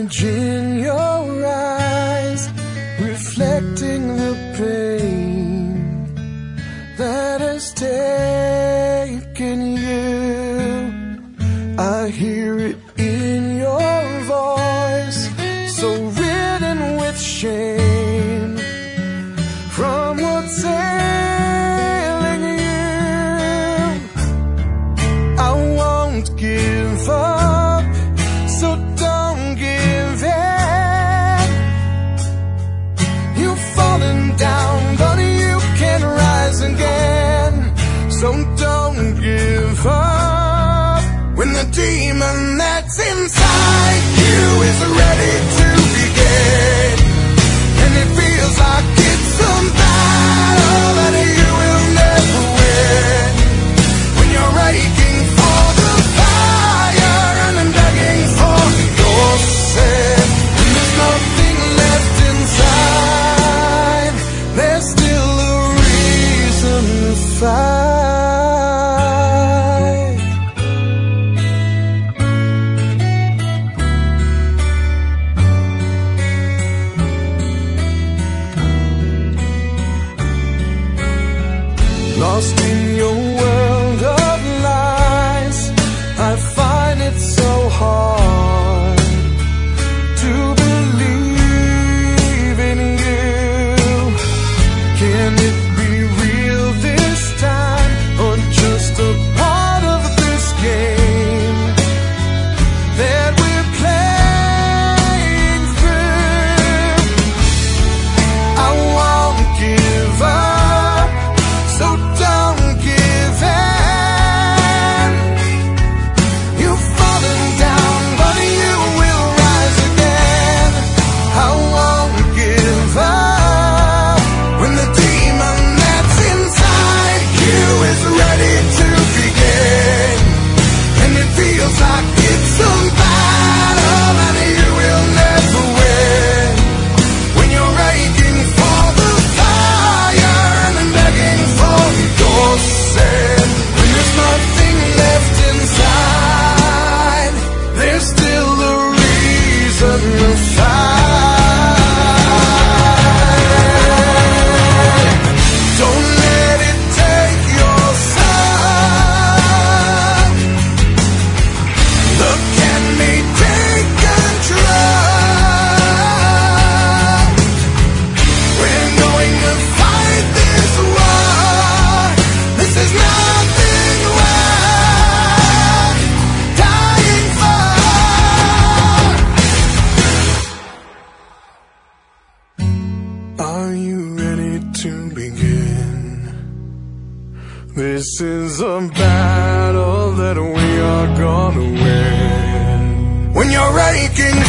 image in your eyes, reflecting the pain that has taken you. I hear it in your voice, so ridden with shame from what's ailing you. I won't give up, so don't give in. You've fallen down, but you can rise again. So don't give up when the demon that's inside you is ready to begin. And it feels like it's some battle that you will never win. When you're aching for the fire and then begging for your sin, and there's nothing left inside, there's still a reason to fight. Lost in your world of lies, I find it so hard to believe in you. Can it be real this time, or just a part of this game that we're playing through? I won't give up, so don't give in. You've fallen down, but you will rise again. I won't give up when the demon that's inside you is ready to begin. And it feels like it's some battle that you will never win. When you're aching for the fire and then begging for your sin, when there's nothing left inside, there's still a reason to fight. Don't let it take your sun. Look at me, take control. We're going to fight this war. This is nothing worth dying for. Are you ready to begin? This is a battle that we are gonna win. When you're aching